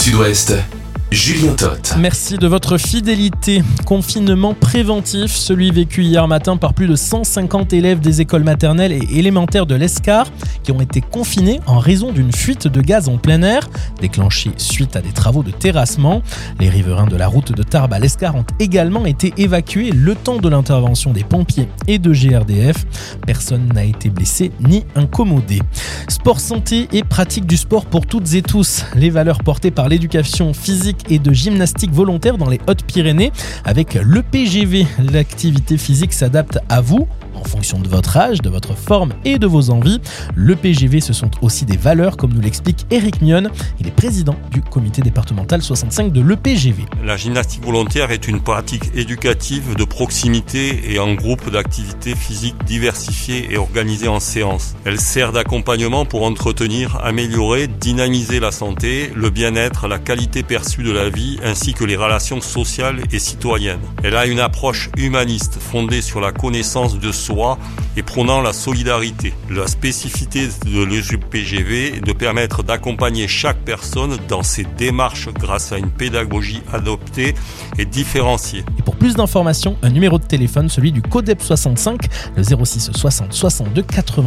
Sud-Ouest, Julien Todt. Merci de votre fidélité. Confinement préventif, celui vécu hier matin par plus de 150 élèves des écoles maternelles et élémentaires de l'Escar qui ont été confinés en raison d'une fuite de gaz en plein air, déclenchée suite à des travaux de terrassement. Les riverains de la route de Tarbes à l'Escar ont également été évacués le temps de l'intervention des pompiers et de GRDF. Personne n'a été blessé ni incommodé. Sport santé et pratique du sport pour toutes et tous. Les valeurs portées par l'éducation physique et de gymnastique volontaire dans les Hautes-Pyrénées. Avec l'EPGV, l'activité physique s'adapte à vous en fonction de votre âge, de votre forme et de vos envies. L'EPGV, ce sont aussi des valeurs, comme nous l'explique Éric Mionne. Il est président du comité départemental 65 de l'EPGV. La gymnastique volontaire est une pratique éducative de proximité et en groupe d'activités physiques diversifiées et organisées en séance. Elle sert d'accompagnement pour entretenir, améliorer, dynamiser la santé, le bien-être, la qualité perçue de la vie ainsi que les relations sociales et citoyennes. Elle a une approche humaniste fondée sur la connaissance de soi et prônant la solidarité. La spécificité de l'EPGV est de permettre d'accompagner chaque personne dans ses démarches grâce à une pédagogie adoptée et différenciée. Et pour plus d'informations, un numéro de téléphone, celui du CODEP 65, le 06 60 62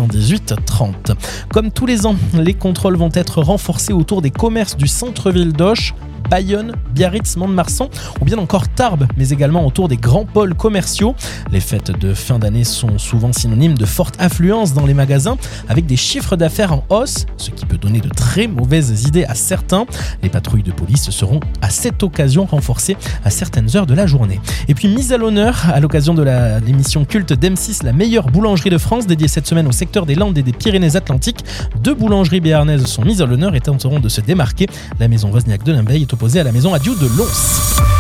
98 30. Comme tous les ans, les contrôles vont être renforcés autour des commerces du centre-ville d'Auch, Bayonne, Biarritz, Mont-de-Marsan ou bien encore Tarbes, mais également autour des grands pôles commerciaux. Les fêtes de fin d'année sont souvent synonymes de forte affluence dans les magasins avec des chiffres d'affaires en hausse, ce qui peut donner de très mauvaises idées à certains. Les patrouilles de police seront à cette occasion renforcées à certaines heures de la journée. Et puis mise à l'honneur à l'occasion de l'émission culte d'M6, la meilleure boulangerie de France, dédiée cette semaine au secteur des Landes et des Pyrénées-Atlantiques. 2 boulangeries béarnaises sont mises à l'honneur et tenteront de se démarquer. La maison Wozniak de Limbey est opposée à la maison Adieu de Lons.